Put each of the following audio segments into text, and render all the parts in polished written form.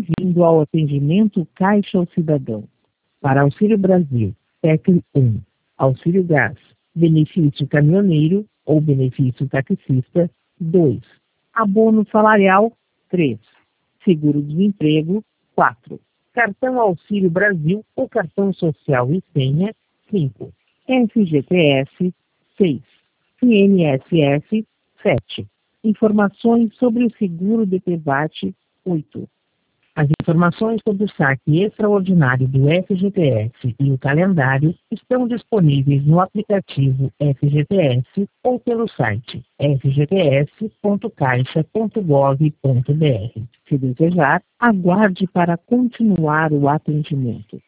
Bem-vindo ao atendimento Caixa ao Cidadão. Para Auxílio Brasil, TEC 1, Auxílio Gás, benefício caminhoneiro ou benefício taxista, 2. Abono salarial, 3. Seguro-desemprego, 4. Cartão Auxílio Brasil ou cartão social e senha, 5. FGTS, 6. INSS, 7. Informações sobre o seguro de PVAT, 8. As informações sobre o saque extraordinário do FGTS e o calendário estão disponíveis no aplicativo FGTS ou pelo site fgts.caixa.gov.br. Se desejar, aguarde para continuar o atendimento.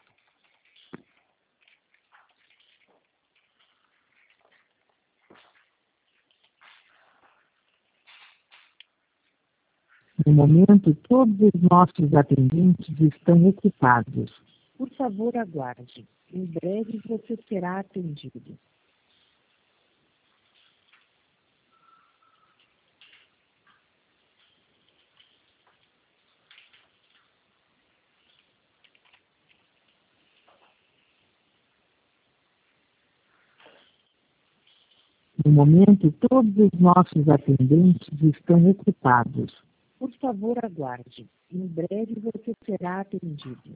No momento, todos os nossos atendentes estão ocupados. Por favor, aguarde. Em breve você será atendido. No momento, todos os nossos atendentes estão ocupados. Por favor, aguarde. Em breve você será atendido.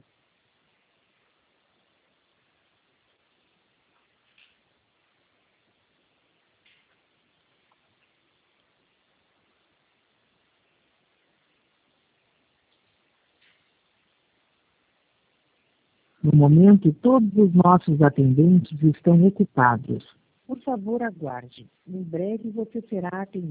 No momento, todos os nossos atendentes estão ocupados. Por favor, aguarde. Em breve você será atendido.